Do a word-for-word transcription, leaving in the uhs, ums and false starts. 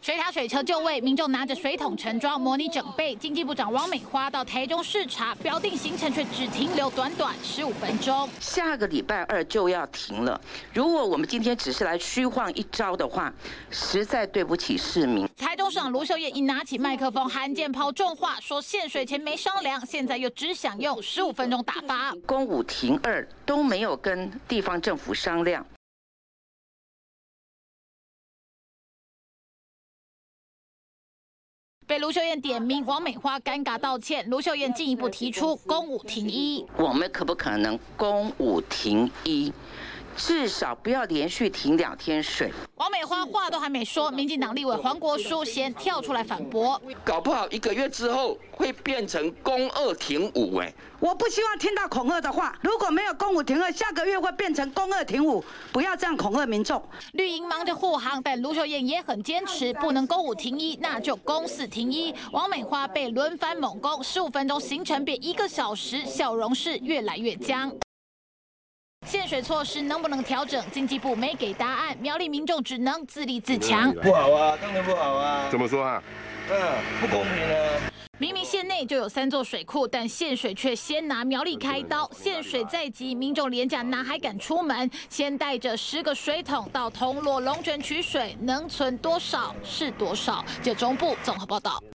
水塔水车就位，民众拿着水桶盛装，模拟整备。经济部长王美花到台中视察，标定行程却只停留短短十五分钟。 下个礼拜二就要停了，如果我们今天只是来虚晃一招的话，实在对不起市民。 台中市长卢秀燕一拿起麦克风，罕见抛重话，说限水前没商量，现在又只想用十五分钟打发。 公五停二都没有跟地方政府商量。 被卢秀燕点名，王美花尴尬道歉。卢秀燕进一步提出公五停一， 我们可不可能公五停一？至少不要连续停两天水。 王美花话都还没说，民进党立委黄国书先跳出来反驳， 搞不好一个月之后会变成公二停五。哎， 我不希望听到恐吓的话。如果没有公五停二，下个月会变成公二停五，不要这样恐吓民众。 绿营忙着护航，但卢秀燕也很坚持，不能公五停一，那就公四停一。王美花被轮番猛攻，十五分钟行程变一个小时，笑容是越来越僵。限水措施能不能调整？经济部没给答案，苗栗民众只能自立自强。 不好啊，当然不好啊。 怎么说啊？ 嗯，不公平啊。 明明县内就有三座水库，但限水却先拿苗栗开刀。限水在即，民众连假哪还敢出门？先带着十个水桶到铜锣龙泉取水，能存多少是多少。就中部综合报道。